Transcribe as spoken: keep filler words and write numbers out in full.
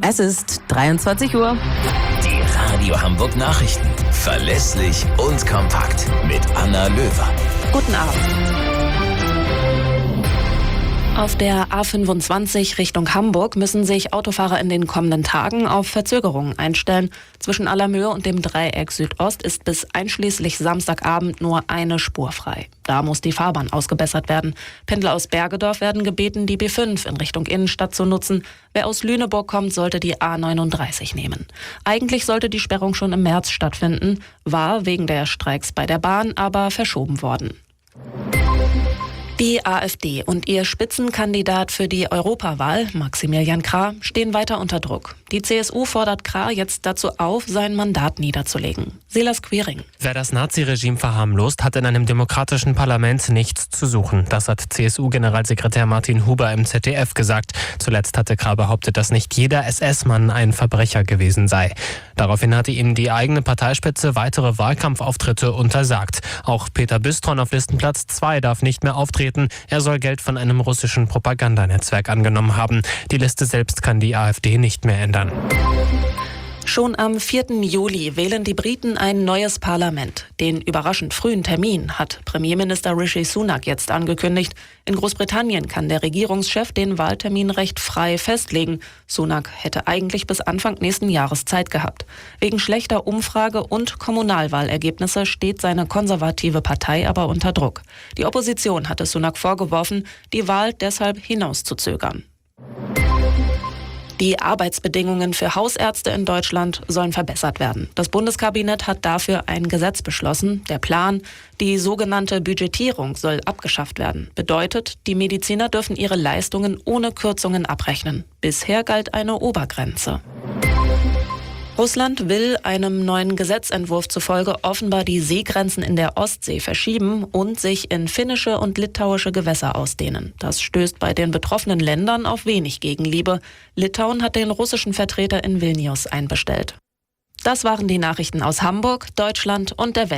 Es ist dreiundzwanzig Uhr. Die Radio Hamburg Nachrichten. Verlässlich und kompakt mit Anna Löwer. Guten Abend. Auf der A fünfundzwanzig Richtung Hamburg müssen sich Autofahrer in den kommenden Tagen auf Verzögerungen einstellen. Zwischen Allermöhe und dem Dreieck Südost ist bis einschließlich Samstagabend nur eine Spur frei. Da muss die Fahrbahn ausgebessert werden. Pendler aus Bergedorf werden gebeten, die B fünf in Richtung Innenstadt zu nutzen. Wer aus Lüneburg kommt, sollte die A neununddreißig nehmen. Eigentlich sollte die Sperrung schon im März stattfinden, war wegen der Streiks bei der Bahn aber verschoben worden. Die AfD und ihr Spitzenkandidat für die Europawahl, Maximilian Krah, stehen weiter unter Druck. Die C S U fordert Krah jetzt dazu auf, sein Mandat niederzulegen. Silas Quiring. Wer das Naziregime verharmlost, hat in einem demokratischen Parlament nichts zu suchen. Das hat C S U-Generalsekretär Martin Huber im Z D F gesagt. Zuletzt hatte Krah behauptet, dass nicht jeder S S-Mann ein Verbrecher gewesen sei. Daraufhin hatte ihm die eigene Parteispitze weitere Wahlkampfauftritte untersagt. Auch Peter Büstron auf Listenplatz zwei darf nicht mehr auftreten. Er soll Geld von einem russischen Propagandanetzwerk angenommen haben. Die Liste selbst kann die AfD nicht mehr ändern. Schon am vierten Juli wählen die Briten ein neues Parlament. Den überraschend frühen Termin hat Premierminister Rishi Sunak jetzt angekündigt. In Großbritannien kann der Regierungschef den Wahltermin recht frei festlegen. Sunak hätte eigentlich bis Anfang nächsten Jahres Zeit gehabt. Wegen schlechter Umfrage- und Kommunalwahlergebnisse steht seine konservative Partei aber unter Druck. Die Opposition hatte Sunak vorgeworfen, die Wahl deshalb hinauszuzögern. Die Arbeitsbedingungen für Hausärzte in Deutschland sollen verbessert werden. Das Bundeskabinett hat dafür ein Gesetz beschlossen. Der Plan, die sogenannte Budgetierung, soll abgeschafft werden. Bedeutet, die Mediziner dürfen ihre Leistungen ohne Kürzungen abrechnen. Bisher galt eine Obergrenze. Russland will einem neuen Gesetzentwurf zufolge offenbar die Seegrenzen in der Ostsee verschieben und sich in finnische und litauische Gewässer ausdehnen. Das stößt bei den betroffenen Ländern auf wenig Gegenliebe. Litauen hat den russischen Vertreter in Vilnius einbestellt. Das waren die Nachrichten aus Hamburg, Deutschland und der Welt.